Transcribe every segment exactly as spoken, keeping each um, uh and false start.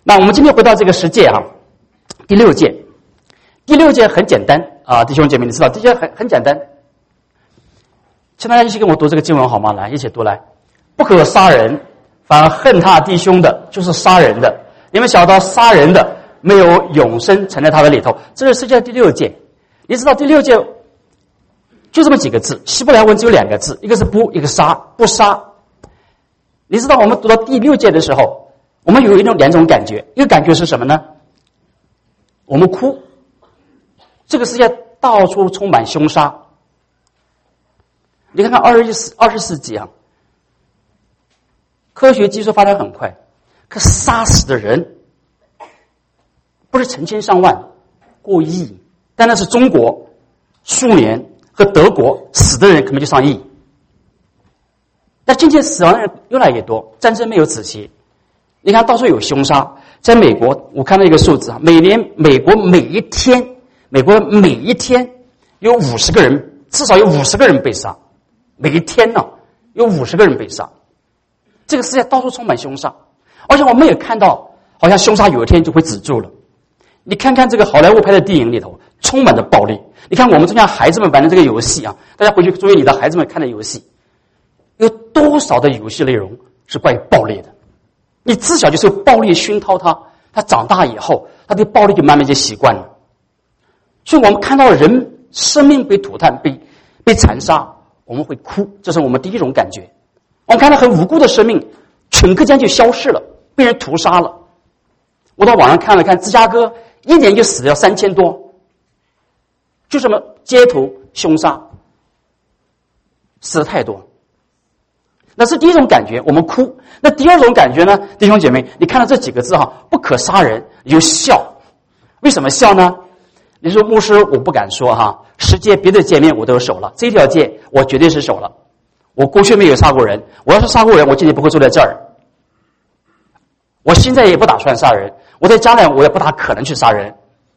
那我们今天回到这个十诫啊，第六诫，第六诫很简单啊，弟兄姐妹，你知道这些很很简单，请大家一起跟我读这个经文好吗？来，一起读来。不可杀人，反而恨他弟兄的，就是杀人的。你们晓得杀人的没有永生存在他的里头，这是十诫第六诫。你知道第六诫就这么几个字，希伯来文只有两个字，一个是不，一个杀，不杀。你知道我们读到第六诫的时候，我们有一种两种感觉，一个感觉是什么呢？我们哭，这个世界到处充满凶杀。你看看二十世二十世纪啊，科学技术发展很快，可杀死的人不是成千上万、过亿，但那是中国、苏联和德国死的人可能就上亿。但今天死亡的人越来越多，战争没有止息。你看到处有凶杀，在美国我看到一个数字啊，每年美国每一天，美国每一天有五十个人，至少有五十个人被杀，每一天呢、啊、有五十个人被杀。这个世界到处充满凶杀，而且我们也看到，好像凶杀有一天就会止住了。你看看这个好莱坞拍的电影里头，充满着暴力。你看我们这样孩子们玩的这个游戏啊，大家回去注意你的孩子们看的游戏，有多少的游戏内容是关于暴力的？你自小就是暴力熏陶他，他长大以后，他对暴力就慢慢就习惯了。所以我们看到人生命被涂炭、被被残杀，我们会哭，这是我们第一种感觉。我们看到很无辜的生命，顷刻间就消失了，被人屠杀了。我到网上看了看，芝加哥一年就死掉三千多，就这么街头凶杀，死的太多。那是第一种感觉，我们哭。那第二种感觉呢，弟兄姐妹，你看到这几个字哈，不可杀人，你就笑。为什么笑呢？你说牧师，我不敢说哈，十诫别的诫命我都守了，这条诫我绝对是守了。我过去没有杀过人，我要是杀过人，我今天不会坐在这儿。我现在也不打算杀人，我在将来我也不大可能去杀人。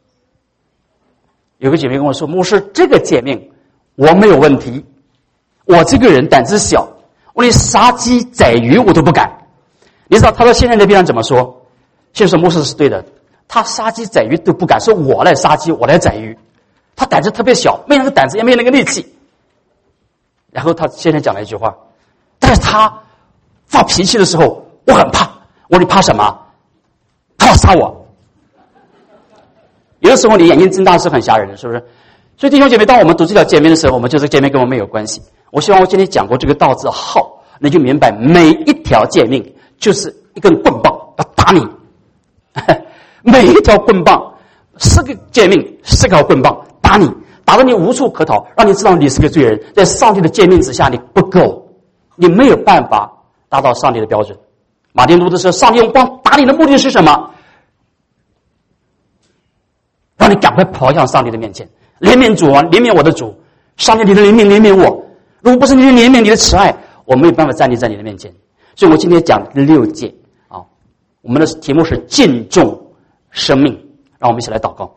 有个姐妹跟我说，牧师，这个诫命我没有问题，我这个人胆子小，我连杀鸡宰鱼我都不敢。你知道他到现在那边怎么说？现在说牧师是对的，他杀鸡宰鱼都不敢，是我来杀鸡，我来宰鱼。他胆子特别小，没那个胆子，也没那个力气。然后他现在讲了一句话，但是他发脾气的时候，我很怕。我说你怕什么？他要杀我。有的时候你眼睛睁大是很吓人的，是不是？所以弟兄姐妹，当我们读这条诫命的时候，我们就这个诫命跟我们没有关系。我希望我今天讲过这个道字号，你就明白每一条诫命就是一根棍棒要打你，每一条棍棒，四个诫命，四条棍棒打你，打到你无处可逃，让你知道你是个罪人，在上帝的诫命之下你不够，你没有办法达到上帝的标准。马丁路德说，上帝用光打你的目的是什么？让你赶快跑向上帝的面前，怜悯主啊，怜悯我的主，上帝你的怜悯怜悯我，如果不是你的怜悯你的慈爱，我没有办法站立在你的面前。所以我今天讲六诫啊，我们的题目是敬重生命，让我们一起来祷告。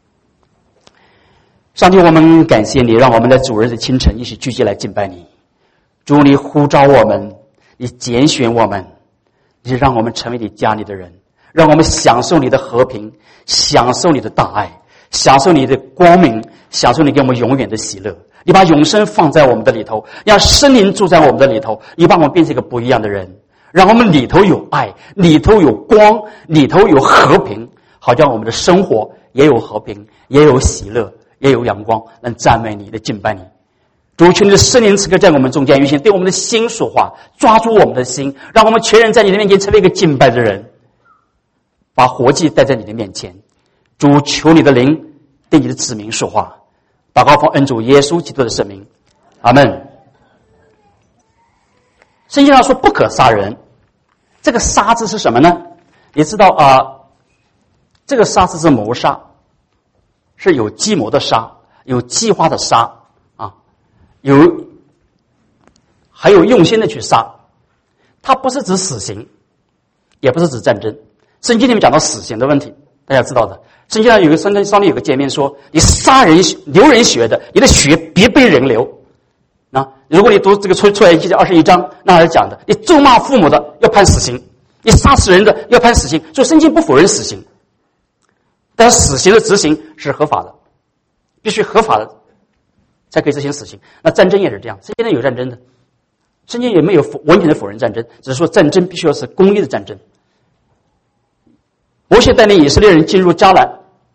上帝，我们感谢你，让我们在主日的清晨一起聚集来敬拜你。主，你呼召我们，你拣选我们，你让我们成为你家里的人，让我们享受你的和平，享受你的大爱，享受你的光明，享受你给我们永远的喜乐。你把永生放在我们的里头，让圣灵住在我们的里头，你把我们变成一个不一样的人，让我们里头有爱，里头有光，里头有和平，好像我们的生活也有和平，也有喜乐，也有阳光，能赞美你，来敬拜你。主，求你的圣灵此刻在我们中间运行，对我们的心说话，抓住我们的心，让我们全人在你的面前成为一个敬拜的人，把活祭带在你的面前。主，求你的灵对你的子民说话，祷告奉恩主耶稣基督的圣名，阿们。圣经上说不可杀人，这个杀字是什么呢？你知道啊、呃，这个杀字是谋杀，是有计谋的杀，有计划的杀啊，有还有用心的去杀。它不是指死刑，也不是指战争。圣经里面讲到死刑的问题，大家知道的。圣经上有个圣经上面有个诫命说，你杀人流人血的，你的血别被人流。啊，如果你读这个出出来记二十一章，那还是讲的，你咒骂父母的要判死刑， 你杀死人的要判死刑，所以圣经不否认死刑，但死刑的执行是合法的，必须合法的才可以执行死刑。那战争也是这样，圣经有战争的，圣经也没有完全的否认战争，只是说战争必须要是公义的战争。摩西带领以色列人进入迦南，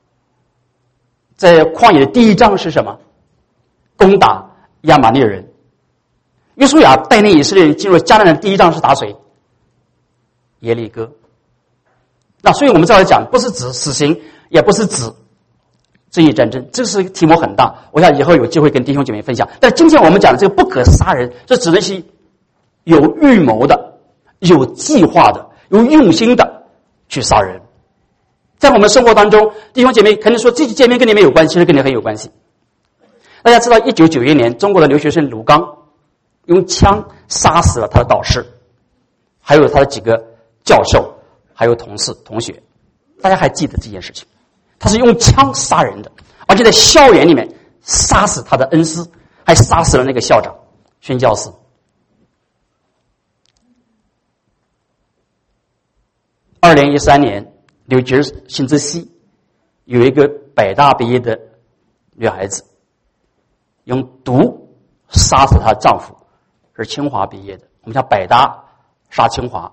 在旷野的第一章是什么？攻打亚玛力人。约书亚带领以色列人进入迦南的第一章是打谁？耶利哥。那所以我们这样讲，不是指死刑，也不是指正义战争，这是题目很大，我想以后有机会跟弟兄姐妹分享。但今天我们讲的这个不可杀人，这只能是有预谋的、有计划的、有用心的去杀人。在我们生活当中，弟兄姐妹可能说这期见面跟你们有关系，其实跟你很有关系。大家知道一九九一年中国的留学生卢刚用枪杀死了他的导师，还有他的几个教授，还有同事同学，大家还记得这件事情？他是用枪杀人的，而且在校园里面杀死他的恩师，还杀死了那个校长宣教士。二零一三年纽约新泽西有一个北大毕业的女孩子用毒杀死她的丈夫，是清华毕业的，我们叫北大杀清华。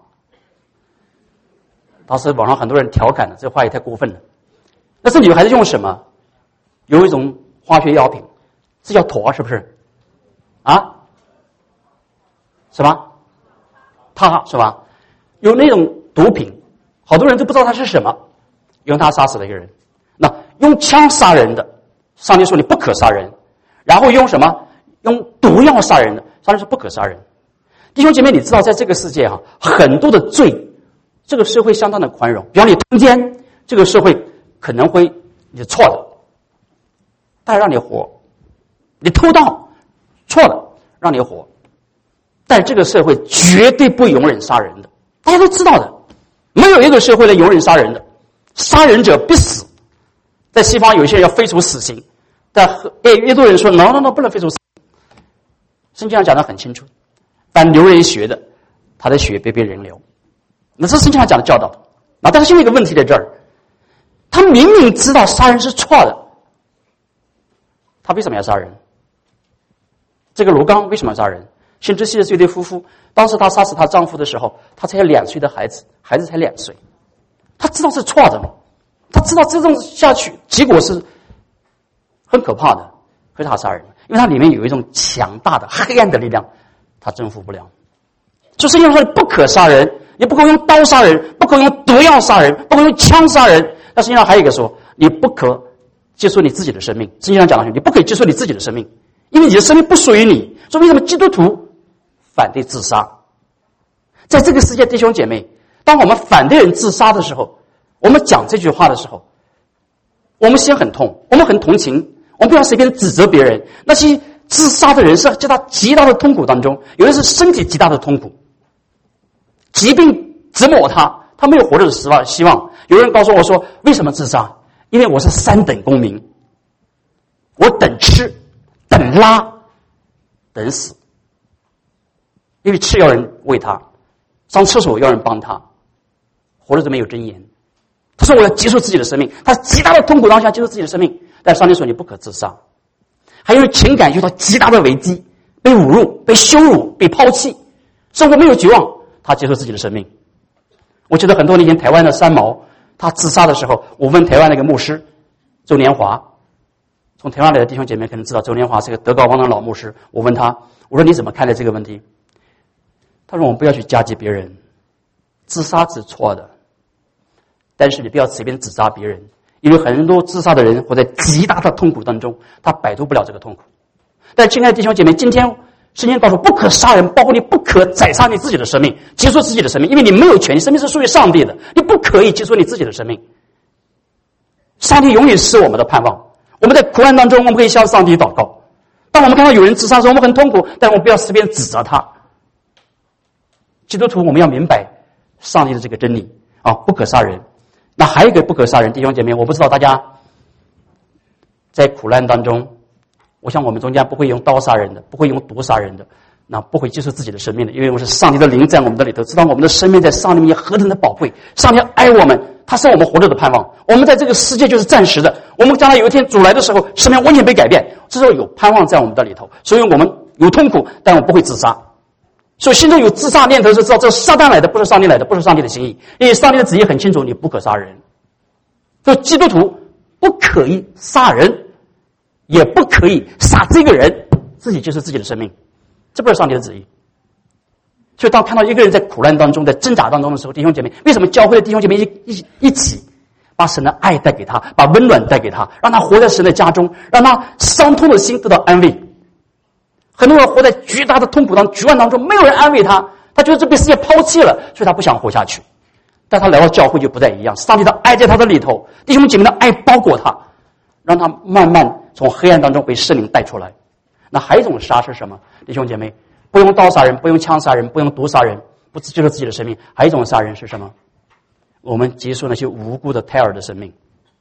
当时网上很多人调侃了，这话也太过分了。那这女孩子用什么？有一种化学药品，这叫妥是不是？啊？什么？他是吧？有那种毒品，好多人都不知道它是什么，用它杀死了一个人。那用枪杀人的，上帝说你不可杀人，然后用什么？用毒药杀人的，上帝说不可杀人。弟兄姐妹，你知道在这个世界哈、啊，很多的罪，这个社会相当的宽容。比方你通奸，这个社会可能会你是错的，但让你活；你偷盗，错了，让你活。但这个社会绝对不容忍杀人的，大家都知道的，没有一个社会能容忍杀人的，杀人者必死。在西方有些人要废除死刑，但哎，越多人说 no no no 不能废除死刑。圣经上讲得很清楚，但流人血的，他的血别别人流。那这是圣经上讲的教导。那但是现在一个问题在这儿，他明明知道杀人是错的，他为什么要杀人？这个卢刚为什么要杀人？新泽西的这对夫妇，当时她杀死她丈夫的时候，她才有两岁的孩子，孩子才两岁，她知道是错的吗？她知道这种下去结果是很可怕的，可是她杀人，因为它里面有一种强大的黑暗的力量，她征服不了。所以圣经说不可杀人，也不可用刀杀人，不可用毒药杀人，不可用枪杀人。但圣经上还有一个说，你不可接受你自己的生命。圣经上讲的是，你不可以接受你自己的生命，因为你的生命不属于你。所以为什么基督徒反对自杀？在这个世界，弟兄姐妹，当我们反对人自杀的时候，我们讲这句话的时候，我们心很痛，我们很同情，我们不要随便指责别人。那些自杀的人是在他极大的痛苦当中，有的是身体极大的痛苦，疾病折磨他，他没有活着的希望。希望有人告诉我说，为什么自杀？因为我是三等公民，我等吃，等拉，等死。因为吃要人喂他，上厕所要人帮他，活着都没有尊严。他说我要结束自己的生命，他极大的痛苦当下结束自己的生命。但上帝说你不可自杀。还有情感遇到极大的危机，被侮辱、被羞辱、被抛弃，生活没有绝望，他结束自己的生命。我记得很多年前台湾的三毛，他自杀的时候，我问台湾那个牧师周年华，从台湾来的弟兄姐妹可能知道周年华是个德高望重的老牧师。我问他，我说你怎么看待这个问题？他说我们不要去嫁接别人，自杀是错的，但是你不要随便指责别人，因为很多自杀的人活在极大的痛苦当中，他摆脱不了这个痛苦。但亲爱的弟兄姐妹，今天圣经告诉不可杀人，包括你不可宰杀你自己的生命，结束自己的生命，因为你没有权利，生命是属于上帝的，你不可以结束你自己的生命。上帝永远是我们的盼望。我们在苦难当中，我们可以向上帝祷告。当我们看到有人自杀的时候，我们很痛苦，但我们不要随便指责他。基督徒我们要明白上帝的这个真理啊，不可杀人。那还有一个不可杀人，弟兄姐妹，我不知道大家在苦难当中，我想我们中间不会用刀杀人的，不会用毒杀人的， 那不会接受自己的生命的，因为我是上帝的灵在我们的里头，知道我们的生命在上帝面前何等的宝贵。上帝爱我们，他是我们活着的盼望。我们在这个世界就是暂时的，我们将来有一天主来的时候，生命完全被改变，这时候有盼望在我们的里头。所以我们有痛苦，但我们不会自杀。所以心中有自杀念头，是知道这是撒旦来的，不是上帝来的，不是上帝的心意。因为上帝的旨意很清楚，你不可杀人。所以基督徒不可以杀人，也不可以杀这个人，自己就是自己的生命，这不是上帝的旨意。所以当看到一个人在苦难当中，在挣扎当中的时候，弟兄姐妹，为什么教会的弟兄姐妹一一一起把神的爱带给他，把温暖带给他，让他活在神的家中，让他伤痛的心得到安慰。很多人活在巨大的痛苦当、绝望当中，没有人安慰他，他觉得这被世界抛弃了，所以他不想活下去。但他来到教会就不再一样，上帝的爱在他的里头，弟兄姐妹的爱包裹他，让他慢慢从黑暗当中被圣灵带出来。那还有一种杀是什么？弟兄姐妹，不用刀杀人，不用枪杀人，不用毒杀人，不结束自己的生命。还有一种杀人是什么？我们结束那些无辜的胎儿的生命。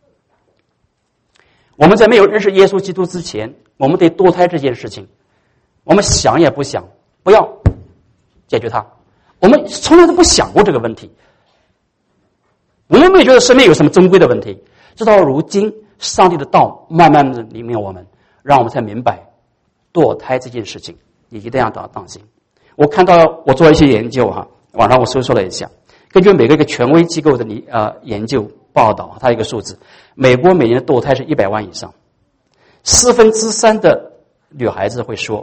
我们在没有认识耶稣基督之前，我们对堕胎这件事情，我们想也不想，不要解决它。我们从来都不想过这个问题。我们没有觉得生命有什么珍贵的问题。直到如今，上帝的道慢慢的里面我们，让我们才明白堕胎这件事情，你一定要当心。我看到我做了一些研究哈，网上我搜索了一下，根据每个一个权威机构的呃研究报道，它有一个数字，美国每年的堕胎是一百万以上，四分之三的女孩子会说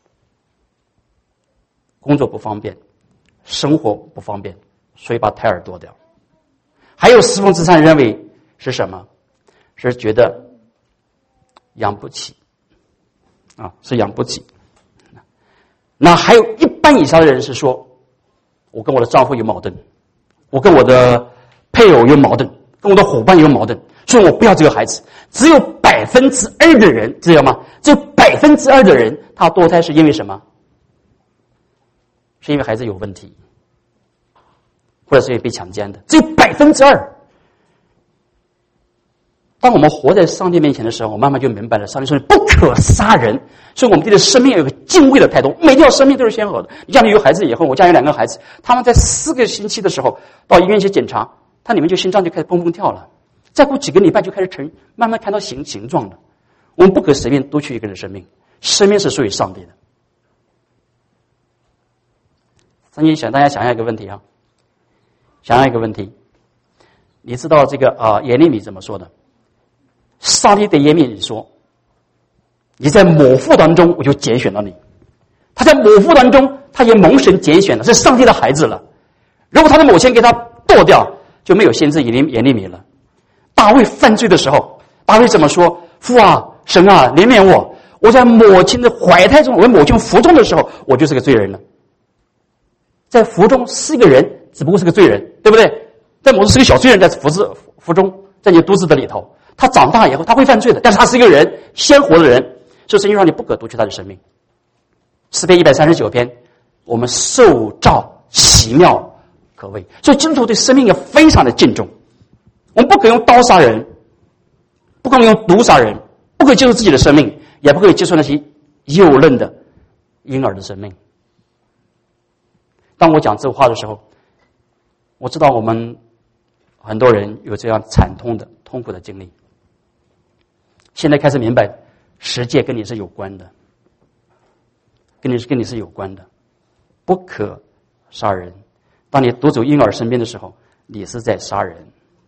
工作不方便，生活不方便，所以把胎儿堕掉。还有四分之三认为是什么？是觉得养不起啊，是养不起。那还有一半以上的人是说，我跟我的丈夫有矛盾，我跟我的配偶有矛盾，跟我的伙伴有矛盾，所以我不要这个孩子。只有百分之二的人，知道吗？只有百分之二的人，他堕胎是因为什么？是因为孩子有问题，或者是因为被强奸的，只有百分之二。当我们活在上帝面前的时候，我慢慢就明白了，上帝说不可杀人，所以我们对生命有一个敬畏的态度。每条生命都是鲜活的。你家里有孩子以后，我家有两个孩子，他们在四个星期的时候到医院去检查，他里面就心脏就开始蹦蹦跳了，再过几个礼拜就开始成慢慢看到形形状了。我们不可随便夺取一个人的生命，生命是属于上帝的。曾经想大家想象一个问题啊，想象一个问题，你知道这个啊耶利米怎么说的？上帝对耶利米说：“你在母腹当中，我就拣选了你。”他在母腹当中，他也蒙神拣选了，是上帝的孩子了。如果他的母亲给他剁掉，就没有先知耶利耶利米了。大卫犯罪的时候，大卫怎么说？父啊，神啊，怜悯我！我在母亲的怀胎中，我在母亲腹中的时候，我就是个罪人了。在腹中是一个人，只不过是个罪人，对不对？在母中是个小罪人，在腹子腹中，在你肚子的里头。他长大以后，他会犯罪的，但是他是一个人，鲜活的人，所以圣经上你不可夺取他的生命。诗篇一百三十九篇，我们受造奇妙可畏，所以基督徒对生命也非常的敬重。我们不可以用刀杀人，不可以用毒杀人，不可以接受自己的生命，也不可以接受那些幼嫩的婴儿的生命。当我讲这话的时候，我知道我们很多人有这样惨痛的痛苦的经历。现在开始明白，十诫跟你是有关的，跟你是跟你是有关的，不可杀人。当你夺走婴儿身边的时候，你是在杀人。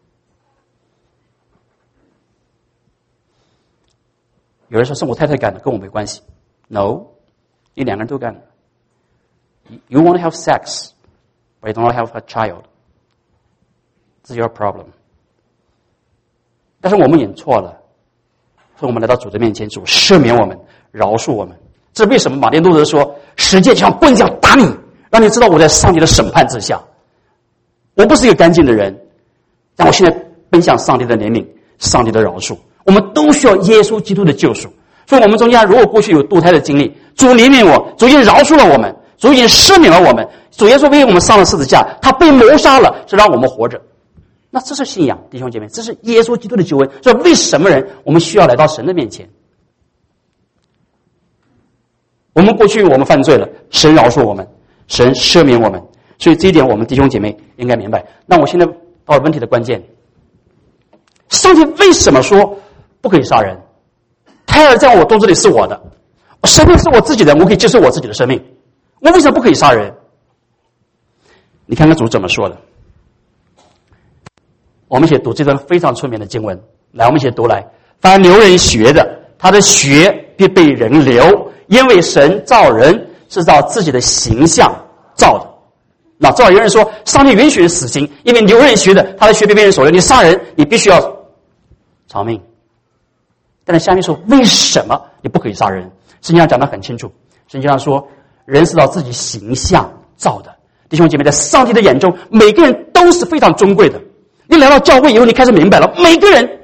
有人说是我太太干的，跟我没关系。No， 你两个人都干的。You want to have sex, but you don't have a child. This is your problem. 但是我们演错了，所以我们来到主的面前，主赦免我们，饶恕我们。这为什么马丁路德说，十诫就像棍子一样打你，让你知道我在上帝的审判之下，我不是一个干净的人，但我现在奔向上帝的怜悯，上帝的饶恕。我们都需要耶稣基督的救赎。所以我们中间如果过去有堕胎的经历，主怜悯我，主已经饶恕了我们，主已经赦免了我们，主耶稣为我们上了十字架，他被谋杀了，是让我们活着。那这是信仰，弟兄姐妹，这是耶稣基督的救恩。所以为什么人我们需要来到神的面前？ 我们过去我们犯罪了，神饶恕我们，神赦免我们，所以这一点我们弟兄姐妹应该明白。那我现在到了问题的关键，上帝为什么说不可以杀人？胎儿在我肚子里是我的，生命是我自己的，我可以接受我自己的生命，我为什么不可以杀人？你看看主怎么说的。我们一起读这段非常出名的经文，来，我们一起读来。凡流人血的，他的血必被人流，因为神造人是照自己的形象造的。那正好有人说，上帝允许死刑，因为流人血的，他的血必被人所流，你杀人，你必须要偿命。但是下面说，为什么你不可以杀人？圣经上讲得很清楚，圣经上说，人是照自己形象造的。弟兄姐妹，在上帝的眼中，每个人都是非常尊贵的。你来到教会以后，你开始明白了，每个人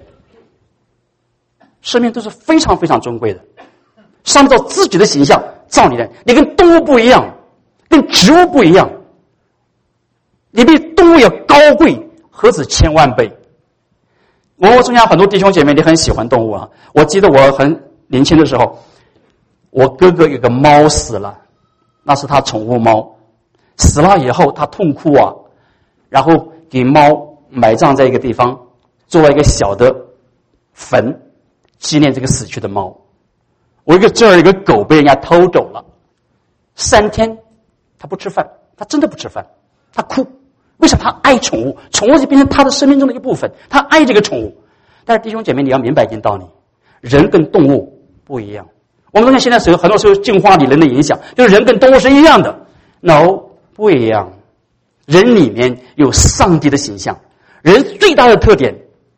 生命都是非常非常尊贵的。上帝照自己的形象造你的，你跟动物不一样，跟植物不一样，你比动物要高贵何止千万倍。我我中间很多弟兄姐妹，你很喜欢动物啊。我记得我很年轻的时候，我哥哥有个猫死了，那是他宠物猫，死了以后他痛哭啊，然后给猫埋葬在一个地方，做了一个小的坟，纪念这个死去的猫。我一个这儿有一个狗被人家偷走了，三天他不吃饭，他真的不吃饭，他哭。为什么？他爱宠物，宠物就变成他的生命中的一部分，他爱这个宠物。但是弟兄姐妹，你要明白一件道理，人跟动物不一样。我们发现现在时候很多时候进化理论的影响，就是人跟动物是一样的。No， 不一样。人里面有上帝的形象，人最大的特点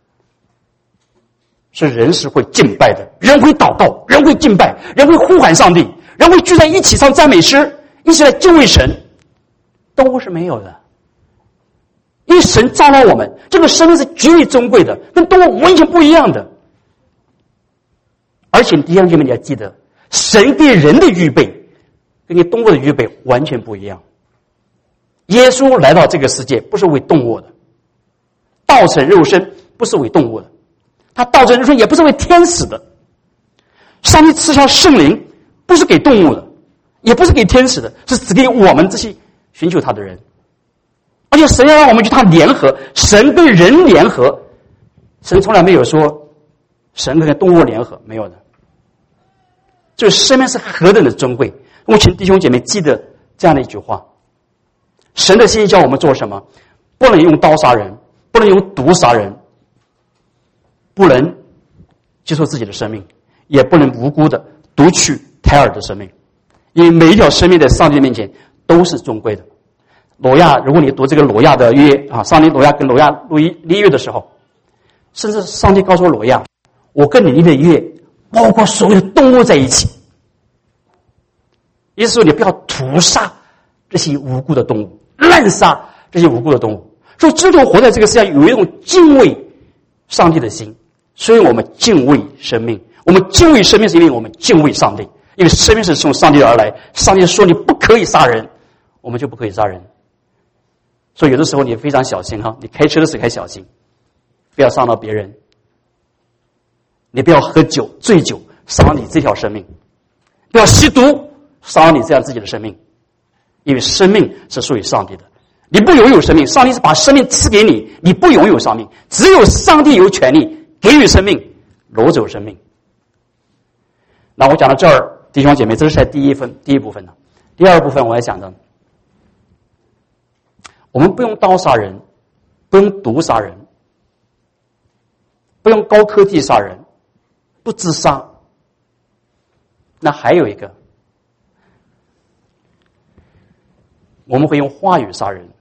是人是会敬拜的，人会祷告，人会敬拜，人会呼喊上帝，人会聚在一起唱赞美诗，一起来敬畏神。动物是没有的。因为神造了我们，这个生命是极为尊贵的，跟动物完全不一样的。而且弟兄姐妹，你要记得，神给人的预备跟给动物的预备完全不一样。耶稣来到这个世界不是为动物的，道成肉身不是为动物的，他道成肉身也不是为天使的。上帝赐下圣灵不是给动物的，也不是给天使的，是只给我们这些寻求他的人。而且神要让我们与他联合，神跟人联合，神从来没有说神跟动物联合，没有的。这生命是何等的尊贵！我请弟兄姐妹记得这样的一句话：神的心意叫我们做什么？不能用刀杀人，不能用毒杀人，不能接受自己的生命，也不能无辜的夺取胎儿的生命，因为每一条生命在上帝面前都是尊贵的。挪亚，如果你读这个挪亚的约啊，上帝挪亚跟挪亚立立约的时候，甚至上帝告诉挪亚，我跟你立的约包括所有的动物在一起，意思说你不要屠杀这些无辜的动物，滥杀这些无辜的动物。所以基督徒活在这个世界上有一种敬畏上帝的心，所以我们敬畏生命。我们敬畏生命是因为我们敬畏上帝，因为生命是从上帝而来，上帝说你不可以杀人，我们就不可以杀人。所以有的时候你非常小心哈，你开车的时候还小心，不要伤到别人。你不要喝酒醉酒伤了你这条生命，不要吸毒伤了你这样自己的生命，因为生命是属于上帝的。你不拥有生命，上帝是把生命赐给你，你不拥有生命，只有上帝有权利给予生命，夺走生命。那我讲到这儿，弟兄姐妹，这是在第一分第一部分呢。第二部分我要讲的，我们不用刀杀人，不用毒杀人，不用高科技杀人，不自杀。那还有一个，我们会用话语杀人，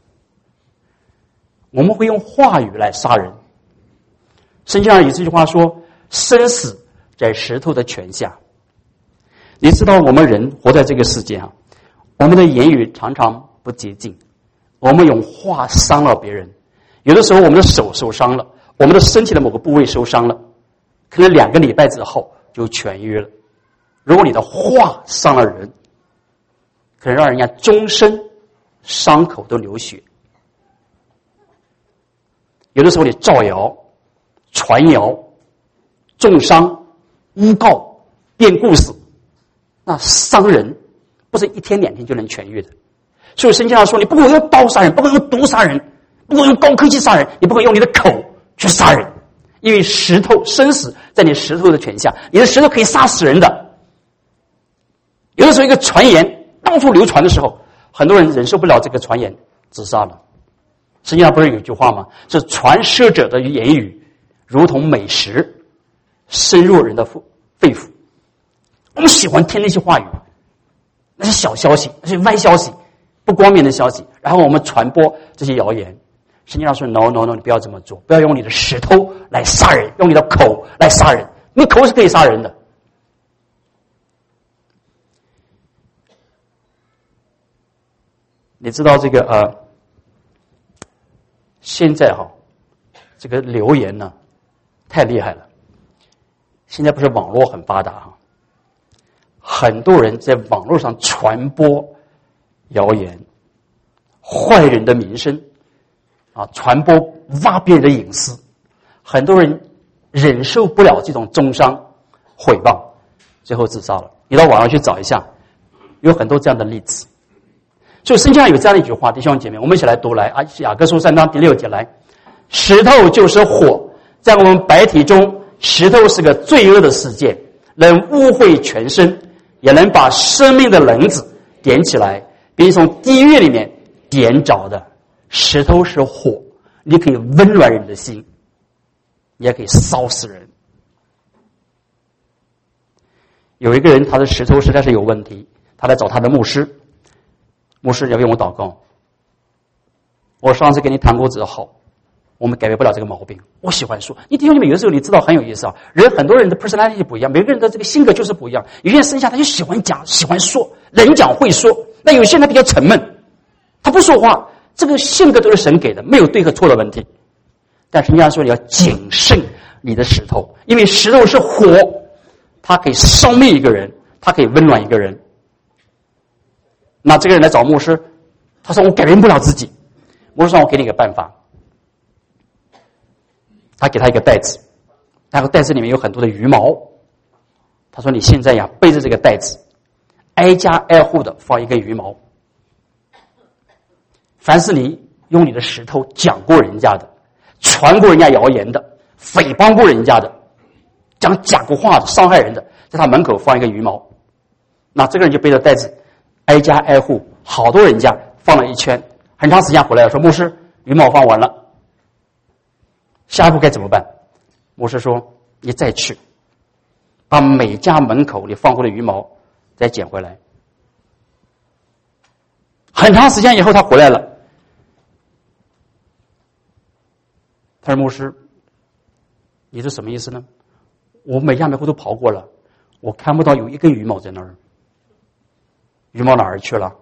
我们会用话语来杀人。圣经上有这句话说，生死在石头的泉下。你知道我们人活在这个世界上，我们的言语常常不洁净，我们用话伤了别人，有的时候我们的手受伤了，我们的身体的某个部位受伤了，可能两个礼拜之后就痊愈了。如果你的话伤了人，可能让人家终身伤口都流血。有的时候你造谣、传谣、重伤、诬告、编故事， 那伤人不是一天两天就能痊愈的。所以圣经上说，你不可以用刀杀人，不可以用毒杀人，不可以用高科技杀人，你不可以用你的口去杀人，因为石头生死在你石头的权下，你的石头可以杀死人的。有的时候一个传言到处流传的时候，很多人忍受不了这个传言，自杀了。圣经上不是有一句话吗？是传舌者的言语如同美食，深入人的肺腑。我们喜欢听那些话语，那些小消息，那些歪消息，不光明的消息，然后我们传播这些谣言。圣经上说 no no no， 你不要这么做，不要用你的石头来杀人，用你的口来杀人，你口是可以杀人的。你知道这个呃，现在哈，这个留言呢太厉害了。现在不是网络很发达哈，很多人在网络上传播谣言，坏人的名声啊，传播挖别人的隐私，很多人忍受不了这种中伤诽谤，最后自杀了。你到网上去找一下，有很多这样的例子。所以圣经上有这样的一句话，弟兄姐妹，我们一起来读来啊，雅各书三章第六节来，石头就是火，在我们白体中，石头是个罪恶的世界，能污秽全身，也能把生命的轮子点起来，并从地狱里面点着的。石头是火，你可以温暖人的心，也可以烧死人。有一个人他的石头实在是有问题，他来找他的牧师，牧师要为我祷告。我上次跟你谈过之后，我们改变不了这个毛病。我喜欢说，你弟兄姐妹，有的时候你知道很有意思啊。人很多人的 personality 不一样，每个人的这个性格就是不一样。有些人生下他就喜欢讲，喜欢说，人讲会说；那有些人他比较沉闷，他不说话。这个性格都是神给的，没有对和错的问题。但是人家说你要谨慎你的石头，因为石头是火，它可以烧灭一个人，它可以温暖一个人。那这个人来找牧师，他说我改变不了自己。牧师说我给你一个办法，他给他一个袋子，那个袋子里面有很多的羽毛。他说你现在呀背着这个袋子，挨家挨户的放一根羽毛。凡是你用你的石头讲过人家的，传过人家谣言的，诽谤过人家的，讲假过话的，伤害人的，在他门口放一个羽毛。那这个人就背着袋子挨家挨户，好多人家放了一圈，很长时间回来了，说牧师，羽毛放完了，下一步该怎么办？牧师说你再去把每家门口你放过的羽毛再捡回来。很长时间以后他回来了，他说牧师，你是什么意思呢？我每家每户都跑过了，我看不到有一根羽毛在那儿。羽毛哪儿去了？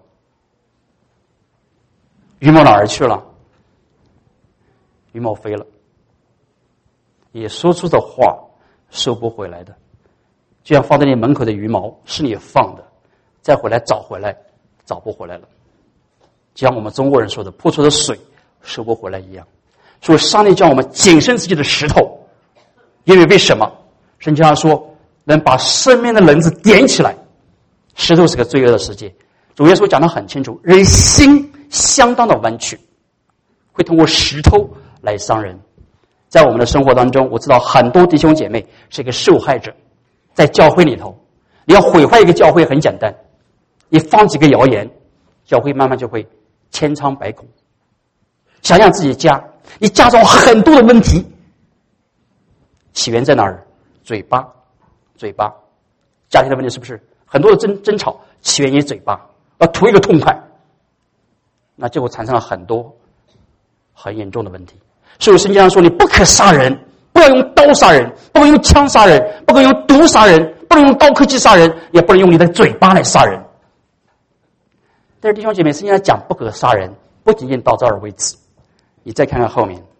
羽毛哪儿去了？羽毛飞了。也说出的话收不回来的，就像放在你门口的羽毛是你放的，再回来找回来找不回来了。就像我们中国人说的泼出的水收不回来一样。所以上帝叫我们谨慎自己的石头，因为为什么？圣经上说能把生命的轮子点起来。石头是个罪恶的世界，主耶稣讲得很清楚，人心相当的弯曲，会通过石头来伤人。在我们的生活当中，我知道很多弟兄姐妹是一个受害者。在教会里头，你要毁坏一个教会很简单，你放几个谣言，教会慢慢就会千疮百孔。想想自己家，你家中很多的问题，起源在哪儿？嘴巴，嘴巴，家庭的问题是不是很多的争争吵起源于嘴巴，要图一个痛快，那结果产生了很多很严重的问题。所以圣经上说，你不可杀人，不要用刀杀人，不能用枪杀人，不能用毒杀人，不能用高科技杀人，也不能用你的嘴巴来杀人。但是弟兄姐妹，圣经上讲不可杀人，不仅仅到这儿为止。你再看看后面，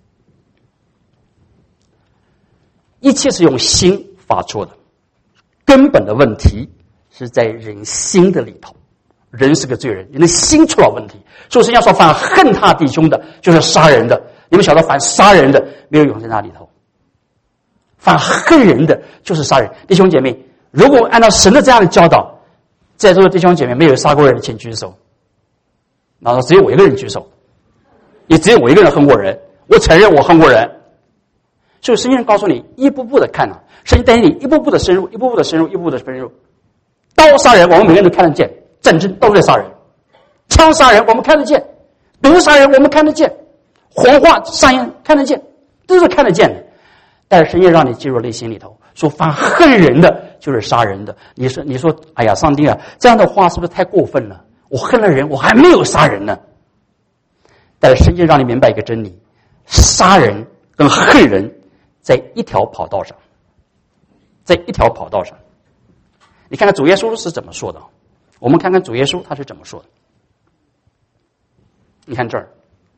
一切是用心发出的，根本的问题是在人心的里头。人是个罪人，人的心出了问题。所以圣经说，凡恨他弟兄的，就是杀人的。你们晓得，凡杀人的没有永生在那里头，凡恨人的就是杀人。弟兄姐妹，如果按照神的这样的教导， 在座的弟兄姐妹没有杀过人的请举手。然后只有我一个人举手，也只有我一个人恨过人，我承认我恨过人。所以圣经告诉你，一步步的看啊，圣经带领你一步步的深入，一步步的深入，一步步的深入。刀杀人，我们每个人都看得见，战争都在杀人；枪杀人，我们看得见；毒杀人，我们看得见；谎话杀人看得见，都是看得见的。但是圣经让你进入内心里头，说凡恨人的就是杀人的。你说，你说，哎呀，上帝啊，这样的话是不是太过分了？我恨了人，我还没有杀人呢。但是圣经让你明白一个真理：杀人跟恨人在一条跑道上，在一条跑道上。你看看主耶稣是怎么说的，我们看看主耶稣他是怎么说的。你看这儿，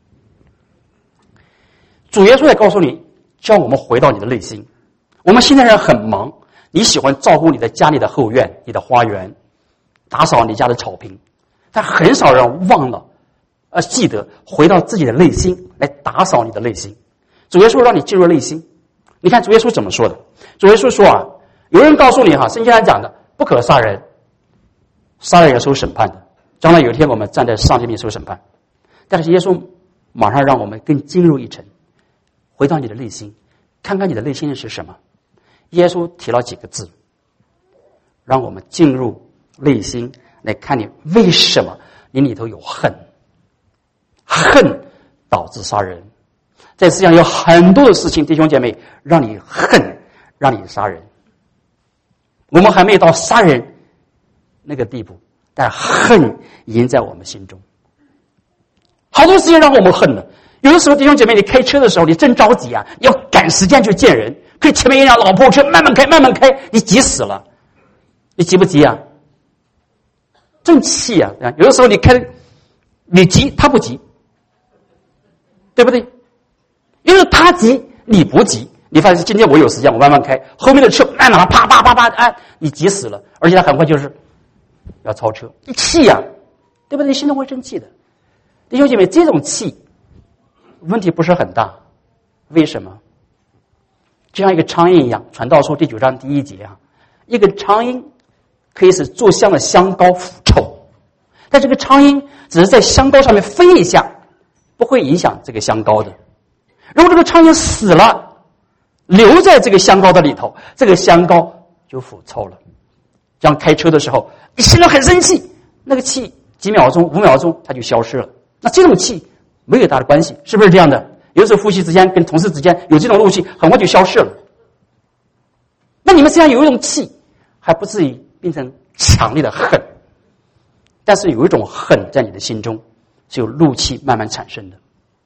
主耶稣也告诉你，叫我们回到你的内心。我们现在人很忙，你喜欢照顾你的家里的后院、你的花园，打扫你家的草坪，但很少人忘了，呃，记得回到自己的内心来打扫你的内心。主耶稣让你进入内心。你看主耶稣怎么说的？主耶稣说啊，有人告诉你哈，圣经上讲的不可杀人，杀人要受审判的。将来有一天我们站在上帝面前受审判。但是耶稣马上让我们更进入一层，回到你的内心，看看你的内心是什么。耶稣提了几个字，让我们进入内心来看你为什么你里头有恨，恨导致杀人。在世上有很多的事情，弟兄姐妹，让你恨，让你杀人。我们还没有到杀人那个地步，但恨已经在我们心中。好多事情让我们恨了。有的时候弟兄姐妹，你开车的时候你真着急啊，要赶时间去见人，可是前面一辆老破车慢慢开慢慢开，你急死了。你急不急啊？正气啊！有的时候你开你急他不急，对不对？因为他急你不急，你发现今天我有时间我慢慢开，后面的车慢慢啪啪啪啪哎，你急死了，而且他很快就是要超车，你气呀、啊，对不对？你心中会生气的。弟兄姐妹，这种气问题不是很大，为什么？就像一个苍蝇一样，传道书第九章第一节啊，一个苍蝇可以使做香的香膏腐臭，但这个苍蝇只是在香膏上面飞一下，不会影响这个香膏的。如果这个苍蝇死了，留在这个香膏的里头，这个香膏就腐臭了。像开车的时候，你心里很生气，那个气几秒钟、五秒钟它就消失了。那这种气没有大的关系，是不是这样的？有时候夫妻之间跟同事之间有这种怒气，很快就消失了。那你们虽然有一种气，还不至于变成强烈的恨，但是有一种恨在你的心中是有怒气慢慢产生的。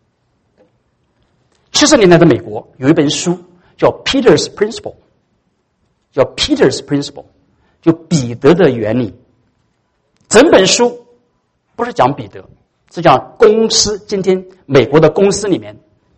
七十年代的美国有一本书叫 Peter's Principle， 叫 Peter's Principle， 就彼得的原理。整本书不是讲彼得，是讲公司，今天美国的公司里面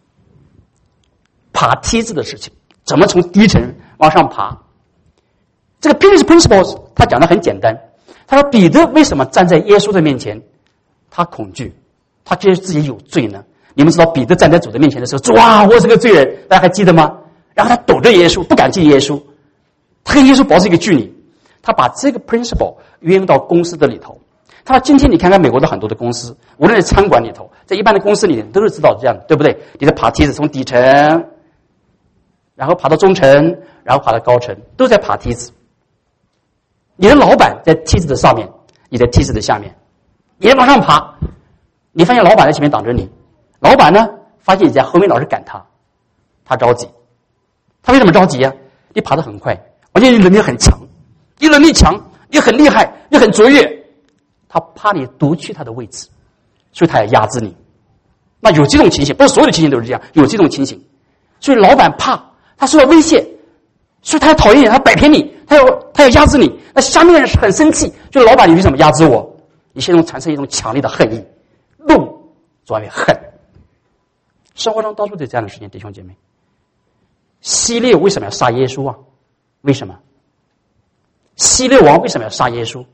爬梯子的事情，怎么从低层往上爬。这个 Peter's Principle 他讲的很简单，他说彼得为什么站在耶稣的面前他恐惧，他觉得自己有罪呢？你们知道彼得站在主的面前的时候，主啊，我是个罪人，大家还记得吗？然后他躲着耶稣，不敢见耶稣，他跟耶稣保持一个距离。他把这个 principle 运用到公司的里头。他说今天你看看美国的很多的公司，无论在餐馆里头，在一般的公司里面都是知道这样的，对不对？你在爬梯子，从底层然后爬到中层，然后爬到高层，都在爬梯子。你的老板在梯子的上面，你在梯子的下面，你在往上爬，你发现老板在前面挡着你，老板呢发现你在后面老是赶他，他着急。他为什么着急啊？你爬得很快，而且你能力很强，你能力强，你很厉害，你很卓越，他怕你夺去他的位置，所以他要压制你。那有这种情形，不是所有的情形都是这样，有这种情形，所以老板怕他受到威胁，所以他要讨厌你，他摆平你，他要他要压制你。那下面的人是很生气，就老板你为什么压制我？你心中产生一种强烈的恨意，怒转为恨。生活中到处都有这样的事情，弟兄姐妹。希律为什么要杀耶稣啊？为什么？希律王为什么要杀耶稣？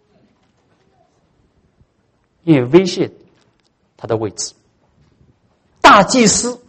因为威胁他的位置。大祭司、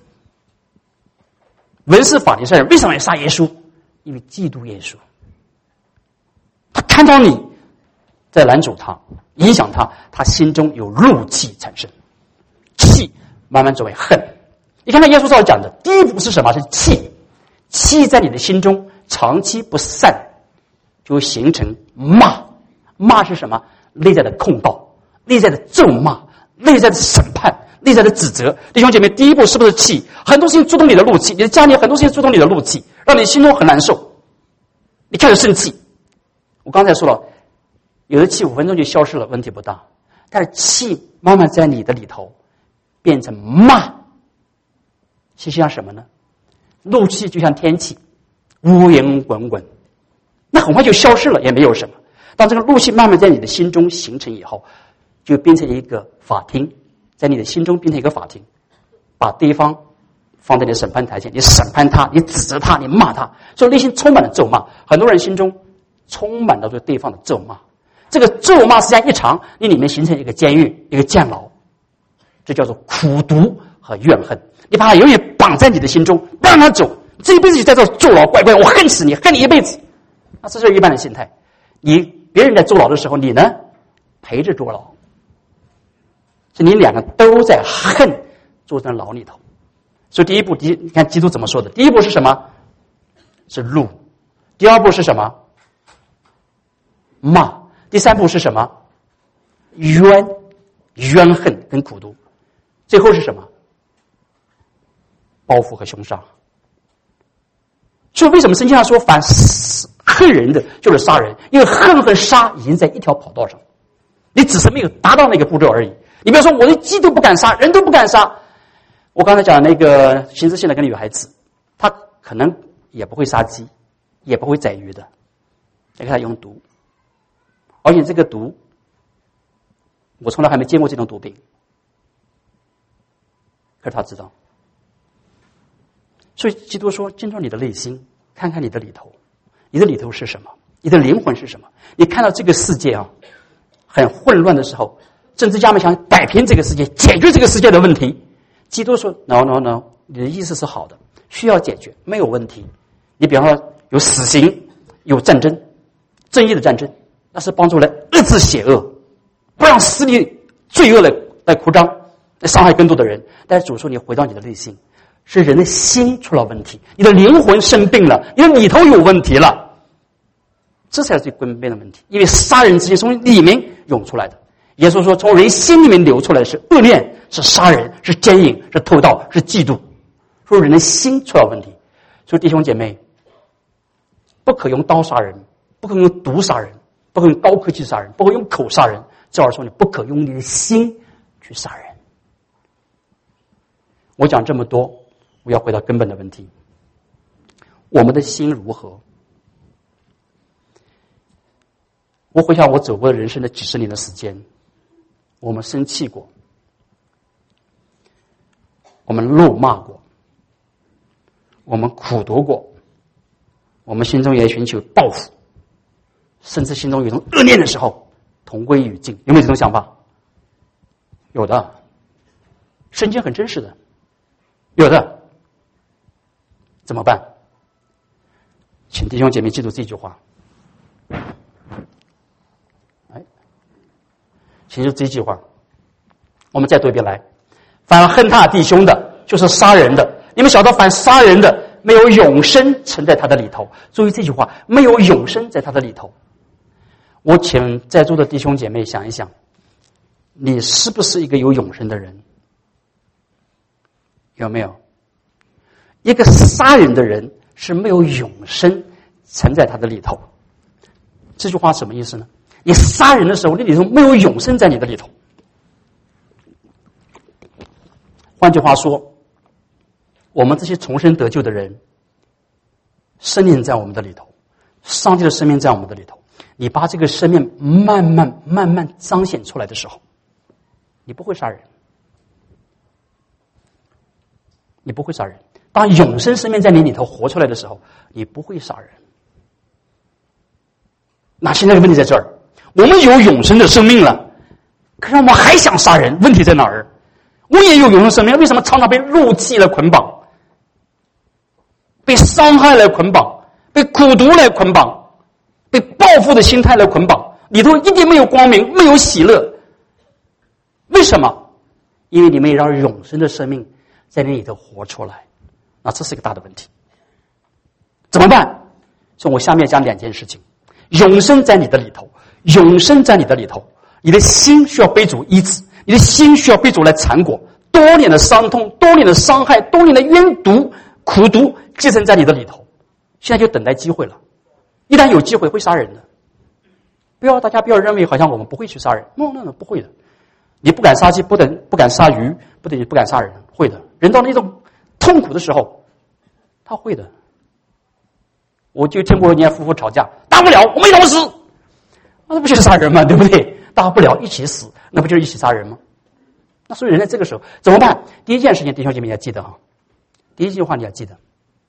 文士法利赛人为什么要杀耶稣？因为嫉妒耶稣。他看到你在拦阻他，影响他，他心中有怒气产生，气慢慢转为恨。你看看耶稣照讲的，第一步是什么？是气，气在你的心中长期不散，就会形成骂。骂是什么？内在的控告，内在的咒骂，内在的审判，内在的指责。弟兄姐妹，第一步是不是气？很多事情触动你的怒气，你的家里很多事情触动你的怒气，让你心中很难受，你开始生气。我刚才说了，有的气五分钟就消失了，问题不大。但是气慢慢在你的里头变成骂，气像什么呢？怒气就像天气，乌烟滚滚，那很快就消失了，也没有什么。当这个怒气慢慢在你的心中形成以后，就变成一个法庭，在你的心中变成一个法庭，把对方放在你的审判台前，你审判他，你指责他，你骂他，所以内心充满了咒骂。很多人心中充满了对对方的咒骂，这个咒骂时间一长，你里面形成一个监狱，一个监牢，这叫做苦毒和怨恨。你把他永远绑在你的心中，不让他走，这一辈子就在这坐牢，乖乖，我恨死你，恨你一辈子。那这就是一般的心态。你别人在坐牢的时候，你呢陪着坐牢，所以你两个都在恨坐在牢里头。所以第一步，第一，你看基督怎么说的？第一步是什么？是怒。第二步是什么？骂。第三步是什么？冤，冤恨跟苦毒。最后是什么？报复和凶杀。所以为什么圣经上说凡恨人的就是杀人？因为恨和杀已经在一条跑道上，你只是没有达到那个步骤而已。你比如说，我的鸡都不敢杀，人都不敢杀。我刚才讲的那个新知县的那个女孩子，她可能也不会杀鸡，也不会宰鱼的，你看她用毒，而且这个毒，我从来还没见过这种毒病，可是她知道。所以基督说，进入你的内心，看看你的里头，你的里头是什么？你的灵魂是什么？你看到这个世界啊，很混乱的时候，政治家们想摆平这个世界，解决这个世界的问题。基督说 ：“No No No， 你的意思是好的，需要解决，没有问题。你比方说有死刑，有战争，正义的战争，那是帮助来遏制邪恶，不让私利罪恶来来扩张，来伤害更多的人。但是主说，你回到你的内心。”是人的心出了问题，你的灵魂生病了，你的里头有问题了，这才是最根本的问题。因为杀人之心从里面涌出来的，耶稣说从人心里面流出来的是恶念，是杀人，是奸淫，是偷盗，是嫉妒，说人的心出了问题。所以弟兄姐妹，不可用刀杀人，不可用毒杀人，不可用高科技杀人，不可用口杀人，照而说你不可用你的心去杀人。我讲这么多，我要回到根本的问题，我们的心如何？我回想我走过的人生的几十年的时间，我们生气过，我们怒骂过，我们苦读过，我们心中也寻求报复，甚至心中有种恶念的时候，同归于尽。有没有这种想法？有的，圣经很真实的，有的。怎么办？请弟兄姐妹记住这句话。哎，请记住这句话。我们再读一遍来。凡恨他弟兄的，就是杀人的。你们晓得，凡杀人的，没有永生存在他的里头。注意这句话，没有永生在他的里头。我请在座的弟兄姐妹想一想，你是不是一个有永生的人？有没有？一个杀人的人是没有永生存在他的里头。这句话什么意思呢？你杀人的时候，你里头没有永生在你的里头。换句话说，我们这些重生得救的人，生命在我们的里头，上帝的生命在我们的里头。你把这个生命慢慢慢慢彰显出来的时候，你不会杀人，你不会杀人。当永生生命在你里头活出来的时候，你不会杀人。那现在的问题在这儿，我们有永生的生命了，可是我们还想杀人，问题在哪儿？我也有永生生命，为什么常常被怒气来捆绑，被伤害来捆绑，被苦毒来捆绑，被报复的心态来捆绑？ 里头一点没有光明，没有喜乐。为什么？因为你没有让永生的生命在你里头活出来，那这是一个大的问题。怎么办？所以我下面讲两件事情。永生在你的里头，永生在你的里头，你的心需要被主医治，你的心需要被主来缠裹。多年的伤痛，多年的伤害，多年的冤毒、苦毒积沉在你的里头，现在就等待机会了。一旦有机会，会杀人的。不要大家不要认为好像我们不会去杀人，no no no，不会的。你不敢杀鸡，不等不敢杀鱼，不等于不敢杀人，会的。人到那种痛苦的时候，他会的。我就听过人家夫妇吵架，大不了我们一同死，那不就是杀人吗？对不对？大不了一起死，那不就是一起杀人吗？那所以人在这个时候怎么办？第一件事情，弟兄姐妹要记得啊，第一句话你要记得，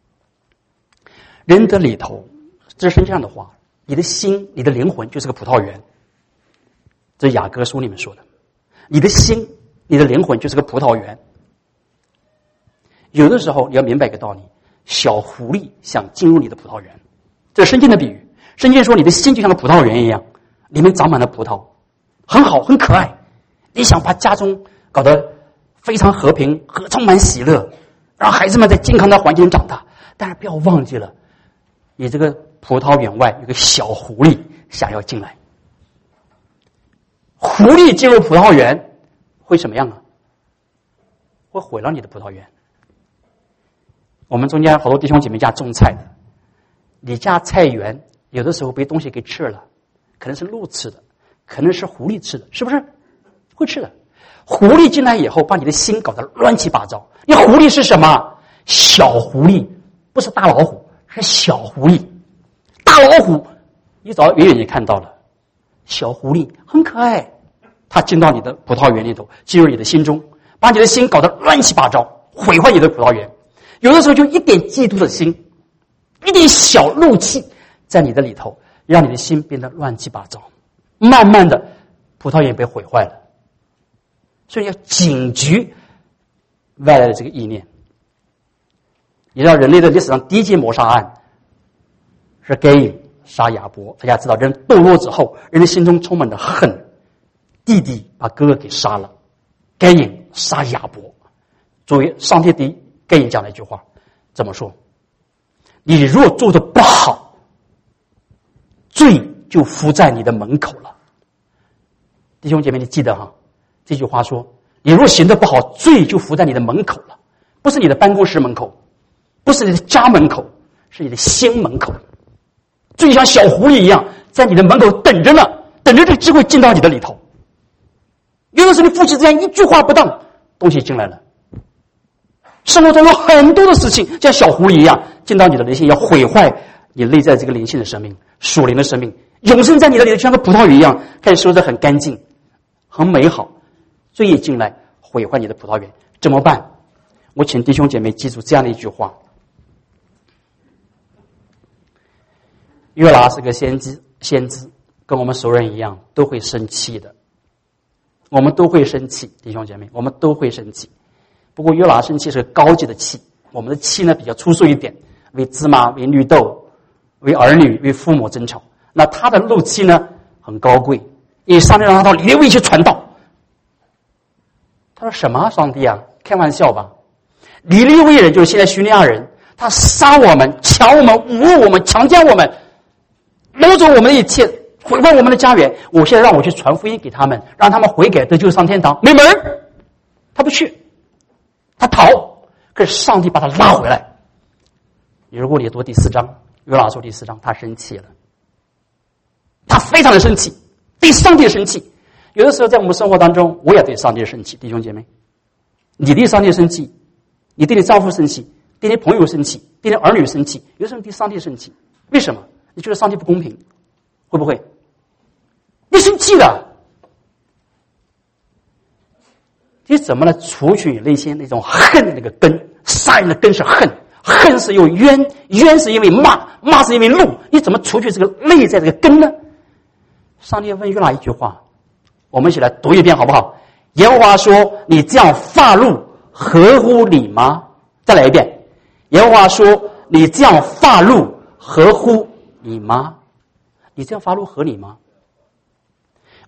人的里头，这是圣经上的话，你的心、你的灵魂就是个葡萄园，这是雅各书里面说的。你的心、你的灵魂就是个葡萄园。有的时候你要明白一个道理，小狐狸想进入你的葡萄园，这是圣经的比喻。圣经说你的心就像个葡萄园一样，里面长满了葡萄，很好，很可爱。你想把家中搞得非常和平，和充满喜乐，让孩子们在健康的环境长大。但是不要忘记了，你这个葡萄园外有个小狐狸想要进来。狐狸进入葡萄园会什么样啊？会毁了你的葡萄园。我们中间好多弟兄姐妹家种菜的，你家菜园有的时候被东西给吃了，可能是鹿吃的，可能是狐狸吃的，是不是？会吃的。狐狸进来以后，把你的心搞得乱七八糟。你狐狸是什么？小狐狸，不是大老虎，是小狐狸。大老虎一早远远就看到了，小狐狸很可爱，它进到你的葡萄园里头，进入你的心中，把你的心搞得乱七八糟，毁坏你的葡萄园。有的时候就一点嫉妒的心，一点小怒气在你的里头，让你的心变得乱七八糟，慢慢的葡萄园被毁坏了。所以要警局外来的这个意念。你知道人类的历史上第一件谋杀案是该隐杀亚伯，大家知道人堕落之后，人的心中充满了恨，弟弟把哥哥给杀了，该隐杀亚伯。作为上帝对该隐讲了一句话，怎么说？你若做的不好，罪就伏在你的门口了。弟兄姐妹，你记得哈，这句话说，你若行得不好，罪就伏在你的门口了，不是你的办公室门口，不是你的家门口，是你的心门口。罪像小狐狸一样，在你的门口等着呢，等着这个机会进到你的里头。有的时候你夫妻之间一句话不当，东西进来了。生活中有很多的事情像小狐狸一样进到你的灵性，要毁坏你内在这个灵性的生命，属灵的生命。永生在你的里头，就像个葡萄园一样，开始收得很干净，很美好。罪也进来毁坏你的葡萄园，怎么办？我请弟兄姐妹记住这样的一句话：约拿是个先知，先知跟我们熟人一样，都会生气的。我们都会生气，弟兄姐妹，我们都会生气。不过约拿生气是个高级的气，我们的气呢比较粗俗一点，为芝麻，为绿豆，为儿女，为父母争吵。那他的怒气呢很高贵，因为上帝让他到尼尼微去传道。他说什么？上帝啊，开玩笑吧！尼尼微人就是现在叙利亚人，他杀我们，抢我们，侮辱我们，强奸我们，掳走我们的一切，毁坏我们的家园。我现在让我去传福音给他们，让他们悔改得救上天堂，没门儿！他不去，他逃。可是上帝把他拉回来。如果你读第四章，约拿书第四章，他生气了，他非常的生气，对上帝生气。有的时候在我们生活当中，我也对上帝生气，弟兄姐妹，你对上帝生气，你对你丈夫生气，对你朋友生气，对你儿女生气，有时候你对上帝生气，为什么？你觉得上帝不公平，会不会？你生气了，你怎么来除去你内心那种恨的那个根？杀人的根是恨，恨是有冤，冤是因为骂，骂是因为怒，你怎么除去这个内在这个根呢？上帝问约拿一句话，我们一起来读一遍好不好？耶和华说：“你这样发怒合乎理吗？”再来一遍。耶和华说：“你这样发怒合乎理吗？”你这样发怒合理吗？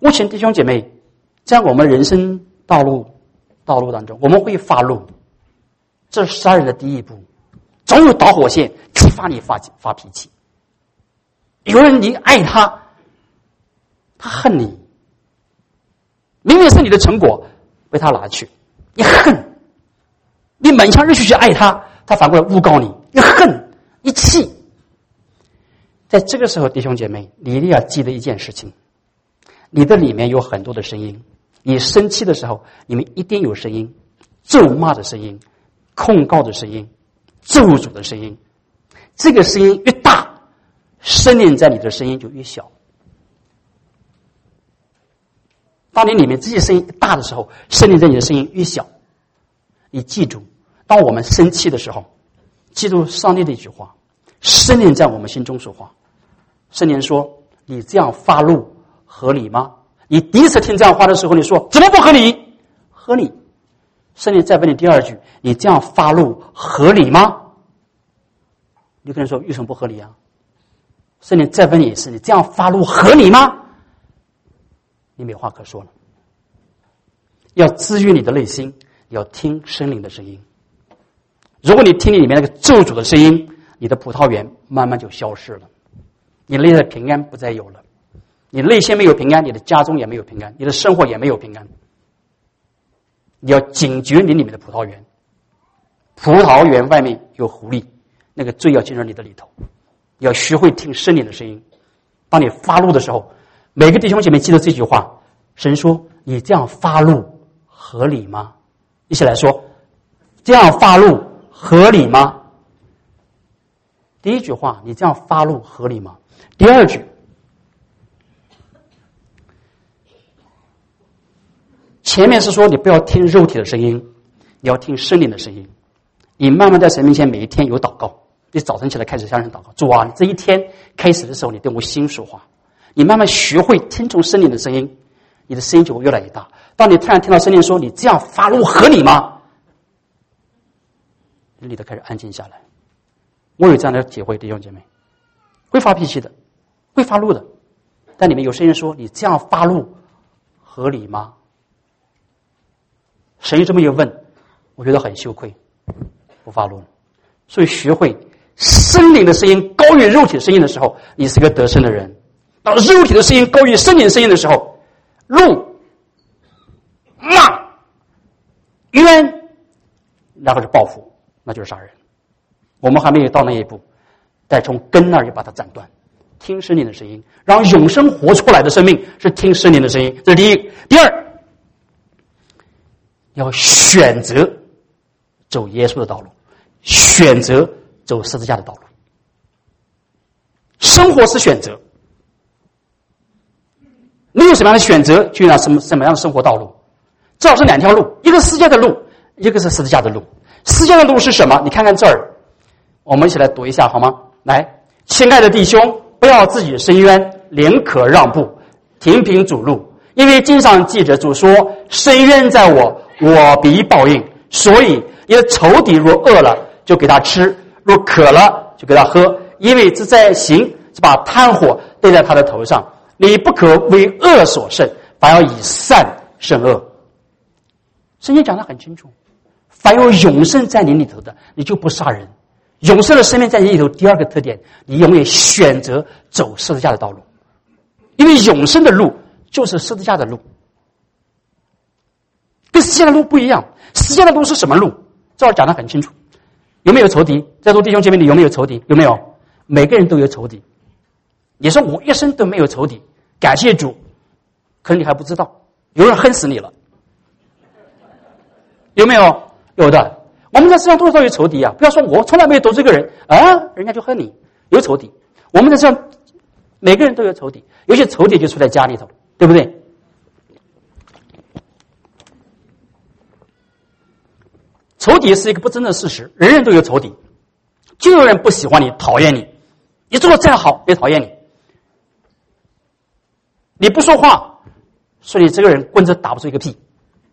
目前弟兄姐妹，在我们人生道路道路当中，我们会发怒，这是杀人的第一步。总有导火线激发你发发脾气。有人你爱他，他恨你，明明是你的成果被他拿去，你恨，你满腔热血去爱他，他反过来诬告你，你恨，你气。在这个时候，弟兄姐妹，你一定要记得一件事情，你的里面有很多的声音，你生气的时候，你们一定有声音，咒骂的声音，控告的声音，咒诅的声音。这个声音越大，圣灵在你的声音就越小。当你里面这些声音大的时候，圣灵在你的声音越小。你记住，当我们生气的时候，记住上帝的一句话，圣灵在我们心中说话。圣灵说，你这样发怒合理吗？你第一次听这样话的时候，你说怎么不合理？合理。圣灵再问你第二句，你这样发怒合理吗？你可能说为什么不合理啊？圣灵再问你一次，你这样发怒合理吗？你没话可说了。要治愈你的内心，要听圣灵的声音。如果你听你里面那个咒诅的声音，你的葡萄园慢慢就消失了，你内在平安不再有了。你内心没有平安，你的家中也没有平安，你的生活也没有平安。你要警觉你里面的葡萄园，葡萄园外面有狐狸，那个罪要进入你的里头。你要学会听圣灵的声音。当你发怒的时候，每个弟兄姐妹记得这句话，神说你这样发怒合理吗？一起来说，这样发怒合理吗？第一句话，你这样发怒合理吗？第二句，前面是说你不要听肉体的声音，你要听圣灵的声音。你慢慢在神面前每一天有祷告，你早晨起来开始向神祷告，主啊，你这一天开始的时候你对我心说话，你慢慢学会听从圣灵的声音，你的声音就会越来越大。当你突然听到圣灵说你这样发怒合理吗？你里头开始安静下来。我有这样的体会，弟兄姐妹，会发脾气的，会发怒的，但里面有声音说你这样发怒合理吗？神这么一问，我觉得很羞愧，不发怒了。所以学会圣灵的声音高于肉体的声音的时候，你是个得胜的人。当肉体的声音高于圣灵的声音的时候，怒、骂、冤，然后是报复，那就是杀人。我们还没有到那一步，再从根那儿就把它斩断。听圣灵的声音，让永生活出来的生命是听圣灵的声音，这是第一。第二，要选择走耶稣的道路，选择走十字架的道路。生活是选择，你有什么样的选择，就有什么什么样的生活道路。至少是两条路，一个是世界的路，一个是十字架的路。世界的路是什么？你看看这儿，我们一起来读一下好吗？来，亲爱的弟兄，不要自己伸冤，宁可让步，停凭主路。因为经上记着主说，伸冤在我，我必报应。所以你的仇敌若饿了，就给他吃；若渴了，就给他喝。因为这在行，是把炭火堆在他的头上。你不可为恶所胜，反要以善胜恶。圣经讲得很清楚，凡有永生在你里头的，你就不杀人。永生的生命在你里头，第二个特点，你永远选择走十字架的道路，因为永生的路就是十字架的路，跟世界的路不一样。世界的路是什么路？这儿讲得很清楚。有没有仇敌？在座弟兄姐妹里有没有仇敌？有没有？每个人都有仇敌。你说我一生都没有仇敌，感谢主，可能你还不知道，有人恨死你了。有没有？有的。我们在世上多少有仇敌啊！不要说我从来没有得罪这个人啊，人家就恨你，有仇敌。我们在世上每个人都有仇敌，有些仇敌就出在家里头，对不对？仇敌是一个不争的事实，人人都有仇敌，就有人不喜欢你，讨厌你，你做的再好也讨厌你。你不说话，说你这个人棍子打不出一个屁。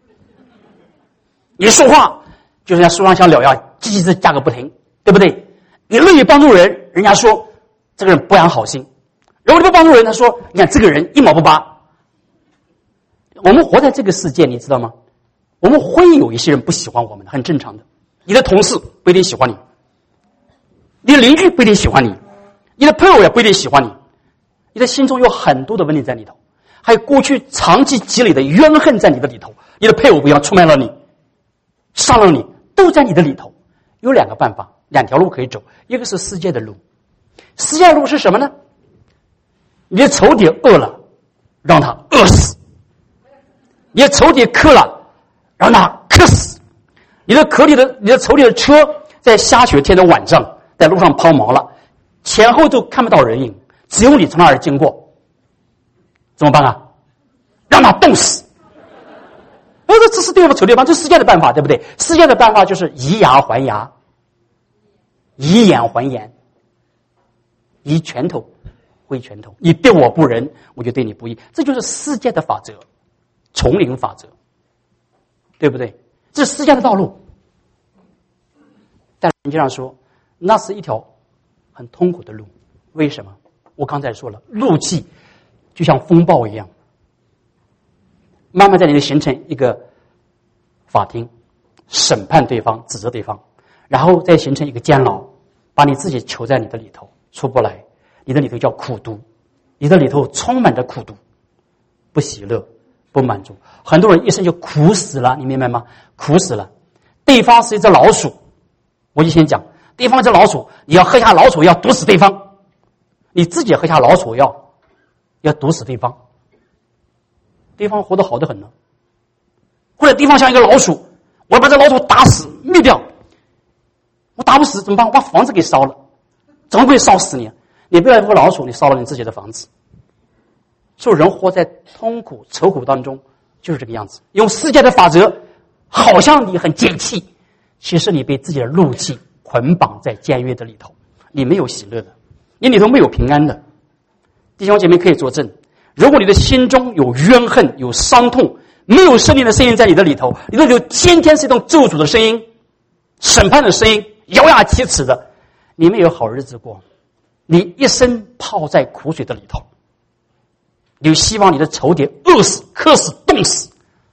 你说话就像树上像鸟一样，叽叽喳喳个不停，对不对？你乐意帮助人，人家说这个人不养好心；如果你不帮助人，他说你看这个人一毛不拔。 我们活在这个世界，你知道吗？我们会有一些人不喜欢我们的，很正常的。你的同事不一定喜欢你，你的邻居不一定喜欢你，你的朋友也不一定喜欢你，你的心中有很多的问题在里头，还有过去长期积累的怨恨在你的里头。你的配偶不一样，出卖了你，伤了你，都在你的里头。有两个办法，两条路可以走，一个是世界的路。世界的路是什么呢？你的仇敌饿了，让他饿死；你的仇敌渴了，让他渴死。你的口里的你的仇敌的车在下雪天的晚上在路上抛锚了，前后都看不到人影，只有你从那儿经过，怎么办啊？让他冻死。而这只是对付仇敌方，这是世界的办法，对不对？世界的办法就是以牙还牙，以眼还眼，以拳头挥拳头。你对我不仁，我就对你不义，这就是世界的法则，丛林法则，对不对？这是世界的道路。但实际上说，那是一条很痛苦的路。为什么？我刚才说了，怒气就像风暴一样，慢慢在你的形成一个法庭，审判对方，指责对方，然后再形成一个监牢，把你自己囚在你的里头，出不来。你的里头叫苦毒，你的里头充满着苦毒，不喜乐，不满足。很多人一生就苦死了，你明白吗？苦死了。对方是一只老鼠，我以前讲，对方是老鼠，你要喝下老鼠药毒死对方，你自己喝下老鼠药要毒死对方，对方活得好得很呢。或者对方像一个老鼠，我要把这老鼠打死灭掉，我打不死怎么办？我把房子给烧了，怎么会烧死你？你不要一个老鼠，你烧了你自己的房子。所以人活在痛苦愁苦当中就是这个样子，用世界的法则，好像你很解气，其实你被自己的怒气捆绑在监狱的里头，你没有喜乐的，你里头没有平安的。弟兄姐妹可以作证，如果你的心中有怨恨，有伤痛，没有圣灵的声音在你的里头，你的里头天天是一种咒诅的声音，审判的声音，咬牙切齿的，你没有好日子过，你一生泡在苦水的里头，你希望你的仇敌饿死、渴死、冻死，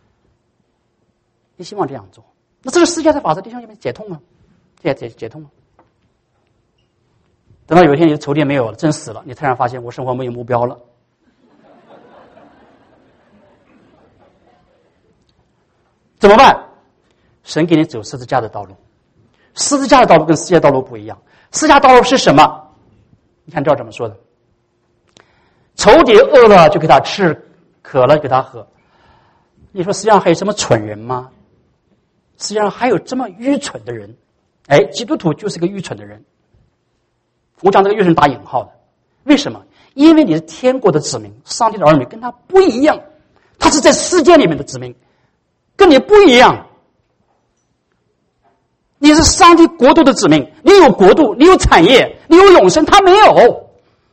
你希望这样做，那这是世界的法则。弟兄姐妹，解痛吗？解解解痛吗？等到有一天你的仇敌没有了，真死了，你突然发现我生活没有目标了，怎么办？神给你走十字架的道路，十字架的道路跟世界道路不一样。十字架道路是什么？你看这怎么说的？仇敌饿了就给他吃，渴了给他喝。你说世界上还有什么蠢人吗？世界上还有这么愚蠢的人？哎，基督徒就是个愚蠢的人。我讲这个愚蠢打引号的，为什么？因为你是天国的子民，上帝的儿女跟他不一样，他是在世界里面的子民，跟你不一样。你是上帝国度的子民，你有国度，你有产业，你有永生，他没有。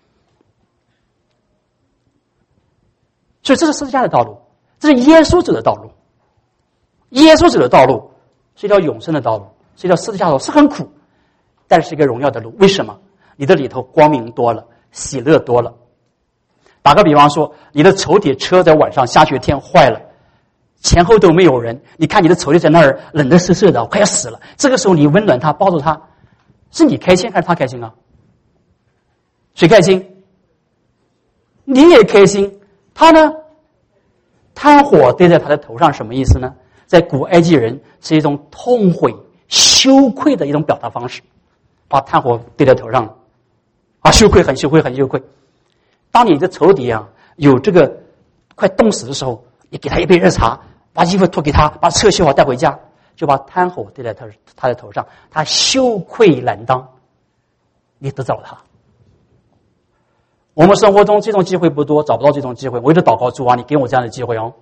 所以这是十字架的道路，这是耶稣走的道路。耶稣走的道路是一条永生的道路，是一条十字架的道路，是很苦，但是一个荣耀的路。为什么？你的里头光明多了，喜乐多了。打个比方说，你的仇敌车在晚上下雪天坏了，前后都没有人，你看你的仇敌在那儿冷得瑟瑟的，快要死了。这个时候你温暖他，抱住他，是你开心还是他开心啊？谁开心？你也开心。他呢？炭火堆在他的头上，什么意思呢？在古埃及人是一种痛悔、羞愧的一种表达方式，把炭火堆在头上，啊，羞愧，很羞愧，很羞愧。当你的仇敌啊有这个快冻死的时候，你给他一杯热茶，把衣服脱给他，把车修好带回家，就把炭火堆在他他的头上，他羞愧难当，你得到了他。我们生活中这种机会不多，找不到这种机会。我一直祷告主啊，你给我这样的机会哦。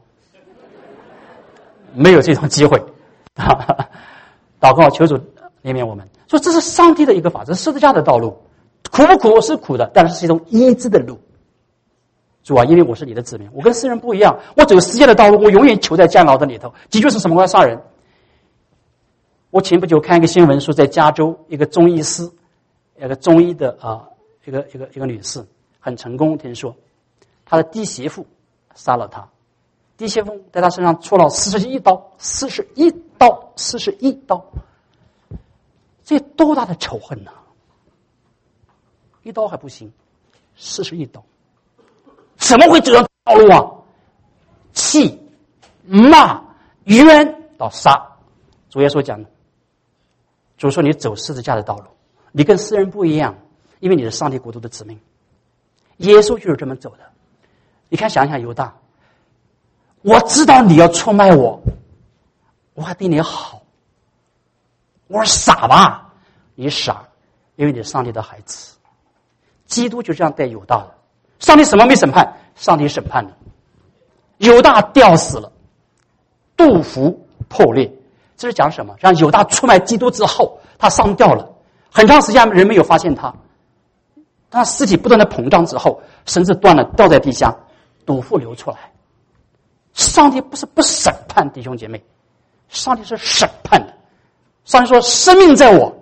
没有这种机会，祷告求主怜悯我们。说这是上帝的一个法则，十字架的道路，苦不苦是苦的，但是是一种医治的路。主啊，因为我是你的子民，我跟世人不一样，我走世界的道路，我永远囚在监牢的里头。的确是什么？我要杀人。我前不久看一个新闻说，在加州一个中医师，一个中医的啊，一个一个一个女士。很成功，听说他的弟媳妇杀了他，弟狄谢锋在他身上戳了四十一刀，四十一刀，四十一刀，这多大的仇恨呢、啊？一刀还不行，四十一刀，怎么会走上道路啊？气、骂、冤到杀。主耶稣讲的，主说你走十字架的道路，你跟世人不一样，因为你是上帝国度的子民。耶稣就是这么走的。你看，想想犹大，我知道你要出卖我，我还对你好，我说傻吧？你傻，因为你是上帝的孩子。基督就这样待犹大的。上帝什么没审判？上帝审判的。犹大吊死了，肚腹破裂。这是讲什么？让犹大出卖基督之后，他上吊了，很长时间人没有发现他。当他尸体不断的膨胀之后，绳子断了，掉在地下，肚腹流出来。上帝不是不审判弟兄姐妹，上帝是审判的。上帝说：“生命在我，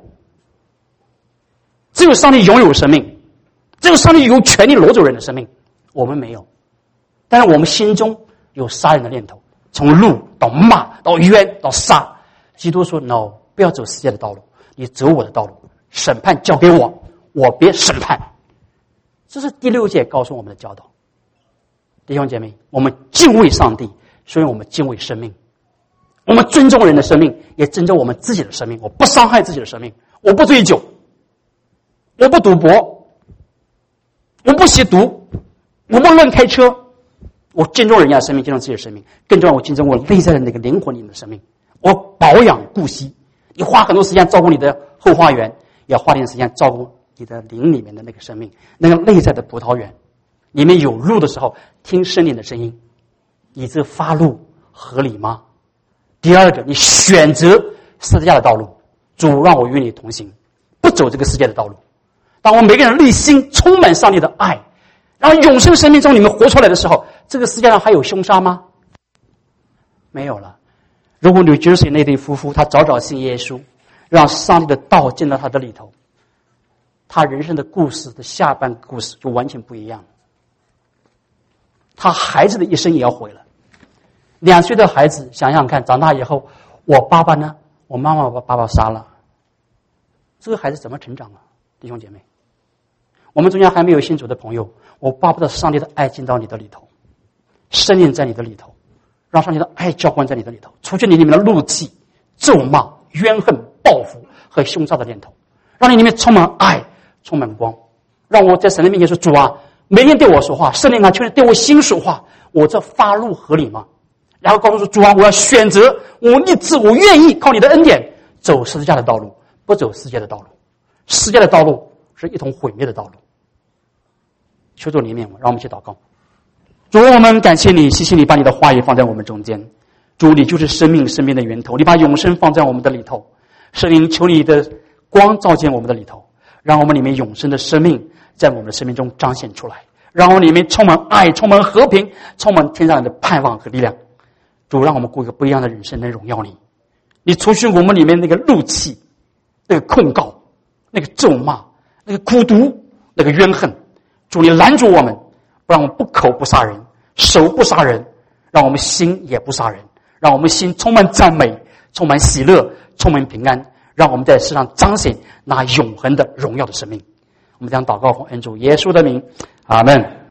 只有上帝拥有生命，只有上帝有权利夺走人的生命，我们没有。但是我们心中有杀人的念头，从怒到骂到冤到杀。基督说 ：‘No， 不要走世界的道路，你走我的道路。审判交给我，我别审判。’这是第六诫告诉我们的教导。弟兄姐妹，我们敬畏上帝，所以我们敬畏生命。我们尊重人的生命，也尊重我们自己的生命。我不伤害自己的生命，我不醉酒，我不赌博，我不吸毒，我不乱开车。我尊重人家的生命，尊重自己的生命，更重要，我尊重我内在的那个灵魂里面的生命。我保养顾惜，你花很多时间照顾你的后花园，也要花点时间照顾你的灵里面的那个生命，那个内在的葡萄园。里面有路的时候，听圣灵的声音，你这发怒合理吗？第二个，你选择十字架的道路，主让我与你同行，不走这个世界的道路。当我们每个人内心充满上帝的爱，然后永生生命中你们活出来的时候，这个世界上还有凶杀吗？没有了。如果New Jersey那对夫妇他早早信耶稣，让上帝的道进到他的里头，他人生的故事的下半故事就完全不一样了。他孩子的一生也要毁了。两岁的孩子想想看，长大以后，我爸爸呢？我妈妈把爸爸杀了，这个孩子怎么成长啊？弟兄姐妹，我们中间还没有信主的朋友，我巴不得上帝的爱进到你的里头，圣灵在你的里头，让上帝的爱浇灌在你的里头，除去你里面的怒气、咒骂、怨恨、报复和凶杀的念头，让你里面充满爱，充满光。让我在神的面前说：主啊，每天对我说话，圣灵啊，求你对我心说话，我这发怒合理吗？然后告诉说：主啊，我要选择，我立志，我愿意靠你的恩典走十字架的道路，不走世界的道路。世界的道路是一同毁灭的道路。求主怜悯我，让我们一起祷告。主，我们感谢你，谢谢你把你的话语放在我们中间。主，你就是生命，生命的源头，你把永生放在我们的里头。圣灵，求你的光照进我们的里头，让我们里面永生的生命在我们的生命中彰显出来，让我们里面充满爱，充满和平，充满天上的盼望和力量。主，让我们过一个不一样的人生，能荣耀你。你除去我们里面那个怒气，那个控告，那个咒骂，那个苦毒，那个怨恨。主，你拦住我们，不让我们不口不杀人，手不杀人，让我们心也不杀人，让我们心充满赞美，充满喜乐，充满平安，让我们在世上彰显那永恒的荣耀的生命。我们将祷告奉恩主耶稣的名，阿们。